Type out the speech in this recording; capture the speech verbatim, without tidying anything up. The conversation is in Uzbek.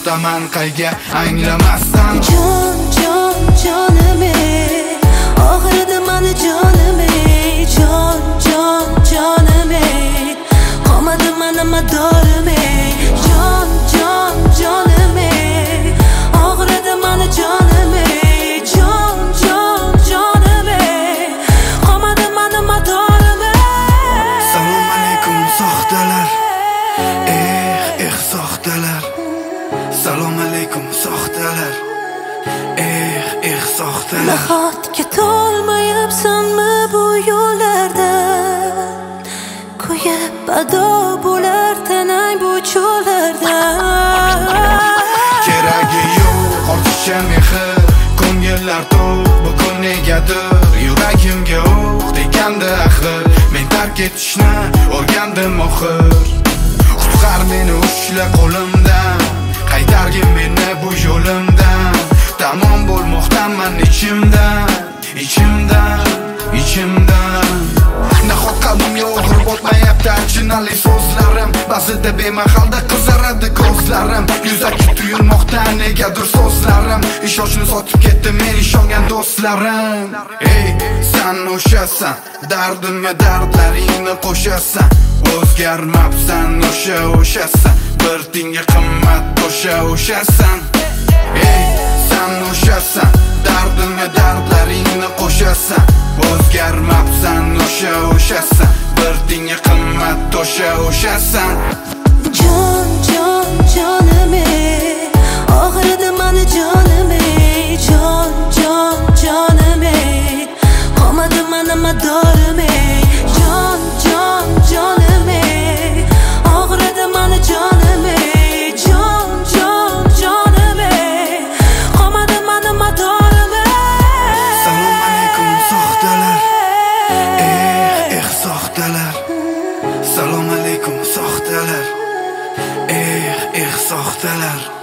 soxtaman qayga anglamasdan. Jon jon jonim ey, og'ridi mani jonim ey, jon jon jonim ey, qolmadi mani madorim ey, jon jon jonim ey, og'ridi mani jonim ey, jon jon jonim ey, qolmadi mani madorim ey. Salom alaykum soxtalar, eh eh soxtalar. Salom alaykum soxtalar, eh eh soxtalar. Nahotki to'lmayapsanmi bu yo'llarda, kuyib ado bo'lar tanang bu cho'llarda. Keragi yo'q ortiqcha mehr, ko'ngillar to'q bugun negadir yuragimga o'q tegandi axir. Men tark etishni o'rgandim oxir. Qutqar meni ushla qo'limdan, qaytargin meni bu yo'limdan. Tamom bo'lmoqdaman ichimdan, ichimdan, ichimdan. Nahot qalbimga o'g'ir botmayapti achinali so'zlarim, ba'zida bemahalda qizaradi ko'zlarim. Yuzaki tuyulmoqda negadir so'zlarim, ishonchni sotib ketdi men ishongan do'stlarim. Ey sen o'shasan, dardimga dardlaringni qo'shasan. O'zgarmabsan o'sha o'shasan, bir tinga qimmat o'sha o'shasan. Ey sen o'shasan, dardimga dardlaringni qo'shasan. O'zgarmabsan o'sha o'shasan, bir tinga qimmat o'sha o'shasan. Jon jon jonim ey, og'ridi mani jonim ey, jon jon jonim ey, qolmadi mani madorim ey, jon jon jonim ey, og'ridi mani jonim ey, jon jon jonim ey, qolmadi mani madorim ey. Salom alaykum soxtalar, eh eh soxtalar. Salom alaykum soxtalar, eh eh soxtalar.